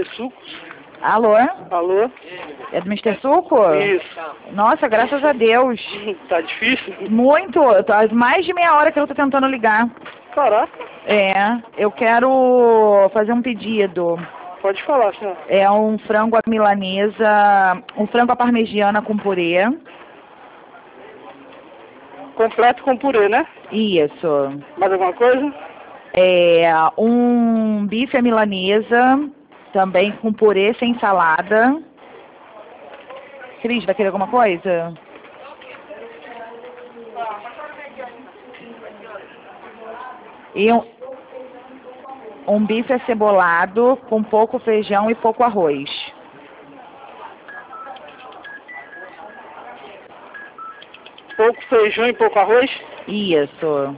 Mr. Sucos. Alô? Alô? É do Mr. Suco? Isso. Nossa, graças a Deus. Tá difícil? Muito. Tá mais de meia hora que eu tô tentando ligar. Caraca. É, eu quero fazer um pedido. Pode falar, senhor. É um frango à milanesa, um frango à parmegiana com purê. Completo com purê, né? Isso. Mais alguma coisa? É um bife à milanesa, também com purê sem salada. Cris, vai querer alguma coisa? E um bife acebolado com pouco feijão e pouco arroz. Pouco feijão e pouco arroz? Isso.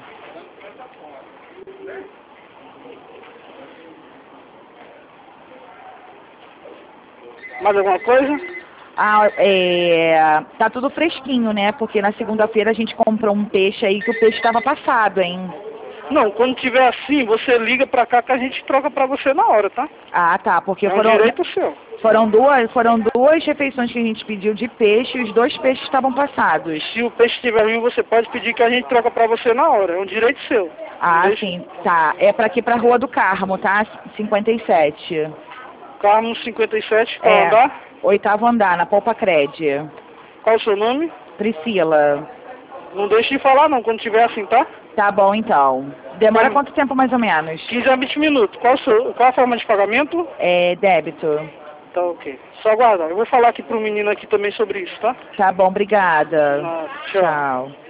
Mais alguma coisa? Tá tudo fresquinho, né? Porque na segunda-feira a gente comprou um peixe aí que o peixe estava passado, hein? Não, quando tiver assim, você liga pra cá que a gente troca pra você na hora, tá? Ah, tá, porque É um direito seu. foram duas refeições que a gente pediu de peixe e os dois peixes estavam passados. Se o peixe estiver ruim, você pode pedir que a gente troca pra você na hora. É um direito seu. Ah, Deixa... sim, tá. É pra aqui pra Rua do Carmo, tá? 57. Carmo 57, qual andar? 8º andar, na Polpa Cred. Qual o seu nome? Priscila. Não deixe de falar não, quando tiver assim, tá? Tá bom, então. Demora quanto tempo, mais ou menos? 15 a 20 minutos. Qual a forma de pagamento? É débito. Tá ok. Só aguardar. Eu vou falar aqui pro menino aqui também sobre isso, tá? Tá bom, obrigada. Tchau. Tchau.